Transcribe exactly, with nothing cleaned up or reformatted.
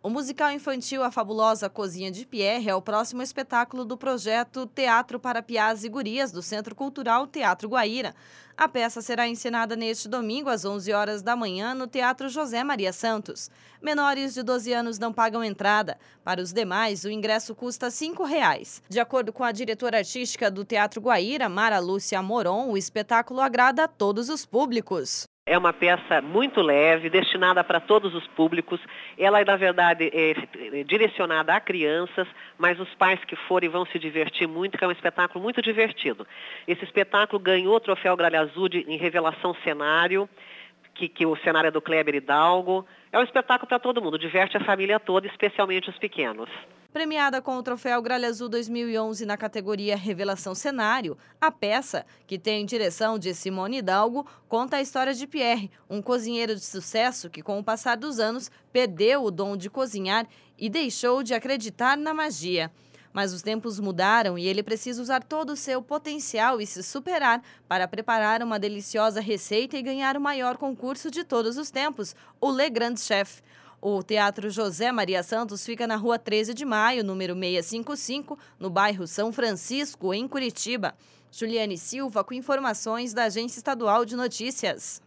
O musical infantil A Fabulosa Cozinha de Pierre é o próximo espetáculo do projeto Teatro para Piás e Gurias do Centro Cultural Teatro Guaíra. A peça será encenada neste domingo às onze horas da manhã no Teatro José Maria Santos. Menores de doze anos não pagam entrada. Para os demais, o ingresso custa cinco reais. De acordo com a diretora artística do Teatro Guaíra, Mara Lúcia Moron, o espetáculo agrada a todos os públicos. É uma peça muito leve, destinada para todos os públicos. Ela, na verdade, é direcionada a crianças, mas os pais que forem vão se divertir muito, porque é um espetáculo muito divertido. Esse espetáculo ganhou o troféu Gralha Azul de, em revelação cenário, que, que o cenário é do Kleber Hidalgo. É um espetáculo para todo mundo, diverte a família toda, especialmente os pequenos. Premiada com o troféu Gralha Azul dois mil e onze na categoria Revelação Cenário, a peça, que tem direção de Simone Hidalgo, conta a história de Pierre, um cozinheiro de sucesso que, com o passar dos anos, perdeu o dom de cozinhar e deixou de acreditar na magia. Mas os tempos mudaram e ele precisa usar todo o seu potencial e se superar para preparar uma deliciosa receita e ganhar o maior concurso de todos os tempos, o Le Grand Chef. O Teatro José Maria Santos fica na Rua treze de maio, número seiscentos e cinquenta e cinco, no bairro São Francisco, em Curitiba. Juliane Silva, com informações da Agência Estadual de Notícias.